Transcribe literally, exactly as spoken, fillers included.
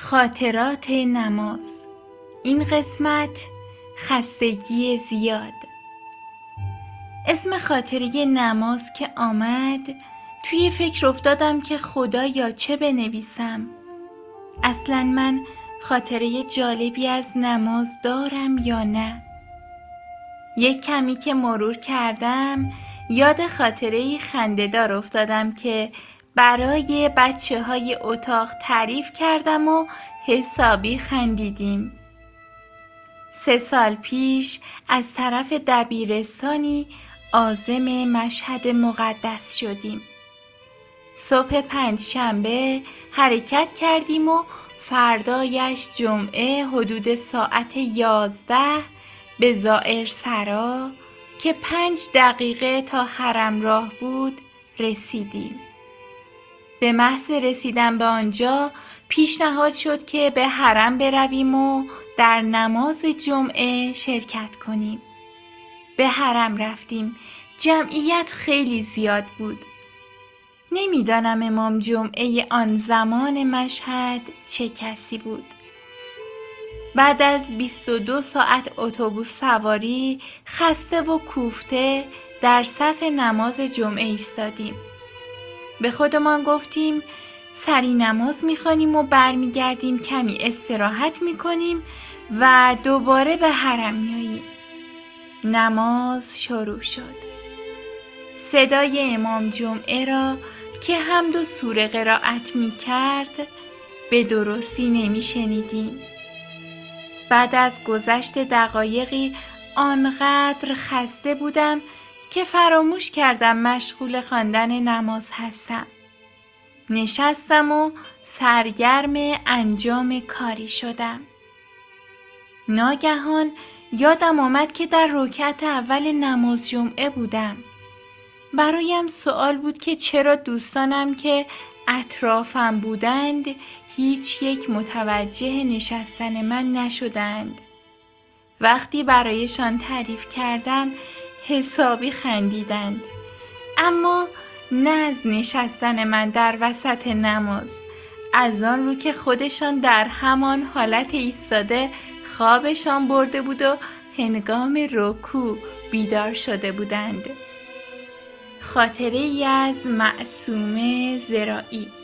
خاطرات نماز. این قسمت خستگی زیاد. اسم خاطره نماز که آمد توی فکر افتادم که خدایا چه بنویسم. اصلا من خاطره جالبی از نماز دارم یا نه؟ یک کمی که مرور کردم یاد خاطره خنده‌دار افتادم که برای بچه های اتاق تعریف کردم و حسابی خندیدیم. سه سال پیش از طرف دبیرستانی عازم مشهد مقدس شدیم. صبح پنج شنبه حرکت کردیم و فردایش جمعه حدود ساعت یازده به زائر سرا که پنج دقیقه تا حرم راه بود رسیدیم. به محض رسیدن به آنجا پیشنهاد شد که به حرم برویم و در نماز جمعه شرکت کنیم. به حرم رفتیم. جمعیت خیلی زیاد بود. نمیدانم امام جمعه آن زمان مشهد چه کسی بود. بعد از بیست و دو ساعت اتوبوس سواری خسته و کوفته در صف نماز جمعه ایستادیم. به خودمان گفتیم سری نماز میخوانیم و برمیگردیم کمی استراحت میکنیم و دوباره به حرم میاییم. نماز شروع شد. صدای امام جمعه را که حمد و سوره قرائت میکرد به درستی نمیشنیدیم. بعد از گذشت دقایقی آنقدر خسته بودم که فراموش کردم مشغول خواندن نماز هستم. نشستم و سرگرم انجام کاری شدم. ناگهان یادم آمد که در رکعت اول نماز جمعه بودم. برایم سوال بود که چرا دوستانم که اطرافم بودند هیچ یک متوجه نشستن من نشدند. وقتی برایشان تعریف کردم حسابی خندیدند، اما نه از نشستن من در وسط نماز، از آن رو که خودشان در همان حالت ایستاده خوابشان برده بود و هنگام رکوع بیدار شده بودند. خاطره ای از معصومه زراعی.